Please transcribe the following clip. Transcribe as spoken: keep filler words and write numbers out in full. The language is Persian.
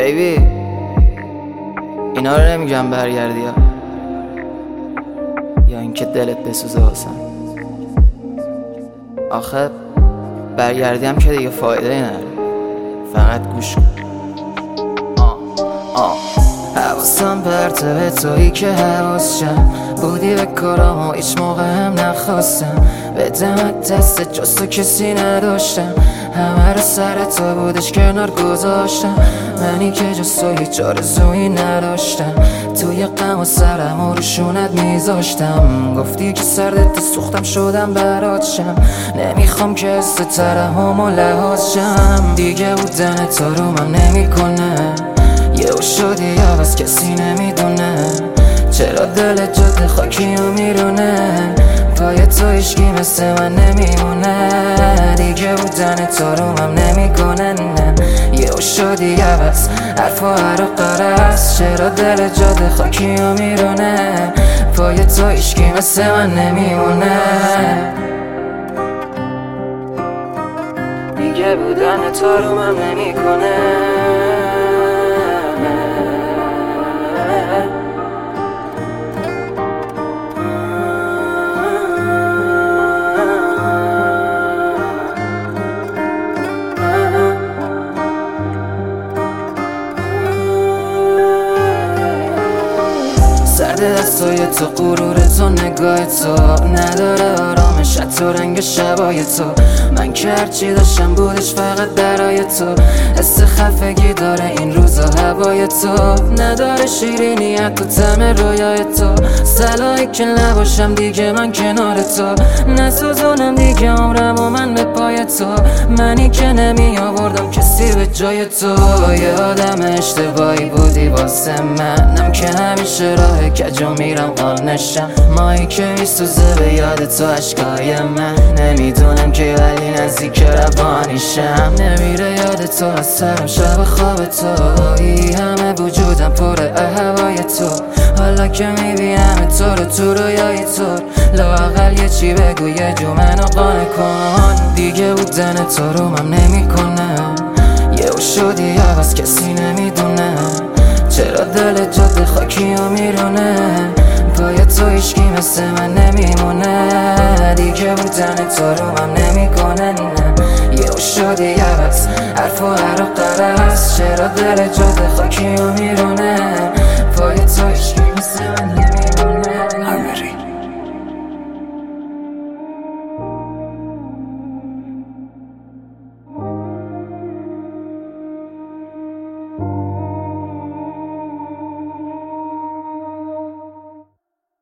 بیبی اینا رو نمیگم برگردی یا یا اینکه دلت بسوزه واسم. آخه برگردی هم که دیگه فایده ای نداره، فقط گوش کن. آه آه حواسم پرته به تویی که حواسشم بودی به کارام و هیچ موقع هم نخواستم بدمت دست جز تو کسی نداشتم، همه رو سر تو بودش کنار گذاشتم، منی که جز تو هیچ آرزویی نداشتم، توی غم و سرم و روشونت میذاشتم، گفتی که سردت سوختم شدم برات شم، نمیخوام که حس ترحم و لحاظ شم، دیگه بودن تو رو من نمیکنه، یهو شدی عوض کسی نمیدونه، چرا دل جاده خاکی و میرونه، پای تو هیچکی مثل من نمیمونه، دیگه بودن تو رو من نمیکنه، نه یهو شدی عوض حرف و هر و قرص، چرا دل جاده خاکی و میرونه، پای تو هیچکی مثل من نمیمونه، دیگه بودن تو رو من نمیکنه. سرد دستای تو غرور تو نگاه تو نداره آرامش تو رنگ شبای تو، من که هرچی داشتم بودش فقط برای تو، حس خفگی داره این روزا هوای تو، نداره شیرینیت تو طعم رویای تو، صلاحی که نباشم دیگه من کنار تو، نسوزونم دیگه عمرم و من به پای تو، منی که نمی آوردم کسی به جای تو، یه آدم اشتباهی بودی واسه منم که همیشه راه کجا میرم قال نشم، مایی که میسوزه به یاد تو عشقای من، نمیدونم که ولی نزدیک روانیشم، نمیره یاد تو از سرم شب خواب تو، ای همه وجودم پر هوای تو، حالا که میبینم تو رو تو رویای تو، لااقل یه چی بگو یه جو منو قانع کن، دیگه بودن تو رو من نمیکنه، یهو شدی عوض کسی نمیدونه، چرا دل جاده خاکی و میرونه، پای تو هیچکی مثل من نمیمونه، دیگه بودن تو رو من نمیکنه، نه یهو شدی عوض حرف و هر و قرص، چرا دل جاده خاکی و میرونه، پای تو هیچکی مثل من